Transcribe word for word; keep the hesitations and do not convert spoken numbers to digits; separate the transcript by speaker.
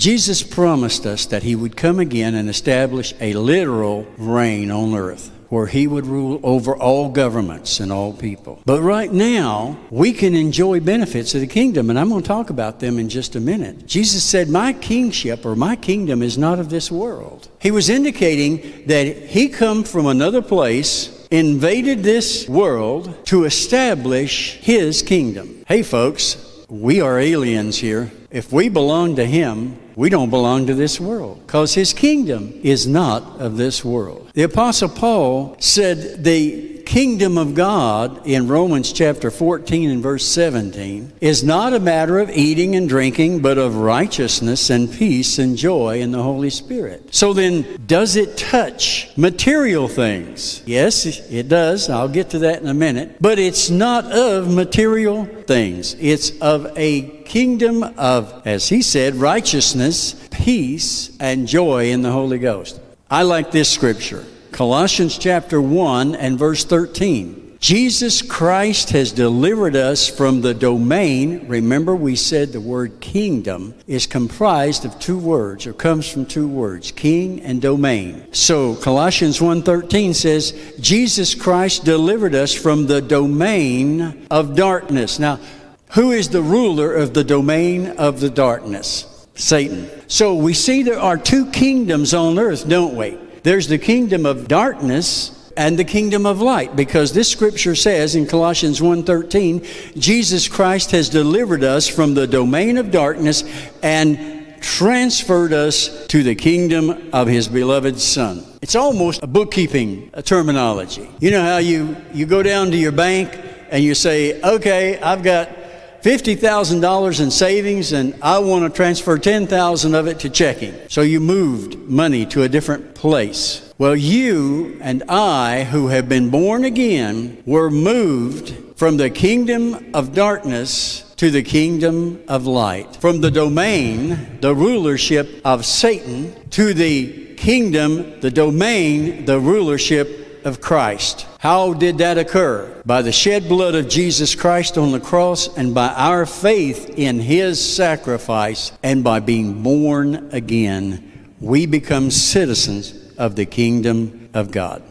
Speaker 1: Jesus promised us that he would come again and establish a literal reign on earth, where he would rule over all governments and all people. But right now, we can enjoy benefits of the kingdom, and I'm going to talk about them in just a minute. Jesus said, my kingship or my kingdom is not of this world. He was indicating that he come from another place, invaded this world to establish his kingdom. Hey folks, we are aliens here. If we belong to him, we don't belong to this world, because his kingdom is not of this world. The Apostle Paul said the kingdom of God in Romans chapter fourteen and verse seventeen is not a matter of eating and drinking, but of righteousness and peace and joy in the Holy Spirit. So then, does it touch material things? Yes, it does. I'll get to that in a minute. But it's not of material things. It's of a kingdom of, as he said, righteousness, peace, and joy in the Holy Ghost. I like this scripture. Colossians chapter one and verse thirteen. Jesus Christ has delivered us from the domain. Remember, we said the word kingdom is comprised of two words, or comes from two words, king and domain. So Colossians one thirteen says, Jesus Christ delivered us from the domain of darkness. Now, who is the ruler of the domain of the darkness? Satan. So we see there are two kingdoms on earth, don't we? There's the kingdom of darkness and the kingdom of light, because this scripture says in Colossians one thirteen, Jesus Christ has delivered us from the domain of darkness and transferred us to the kingdom of his beloved Son. It's almost a bookkeeping terminology. You know how you, you go down to your bank and you say, okay, I've got fifty thousand dollars in savings and I want to transfer ten thousand dollars of it to checking. So you moved money to a different place. Well, you and I, who have been born again, were moved from the kingdom of darkness to the kingdom of light. From the domain, the rulership of Satan, to the kingdom, the domain, the rulership of Christ. How did that occur? By the shed blood of Jesus Christ on the cross, and by our faith in his sacrifice, and by being born again, we become citizens of the kingdom of God.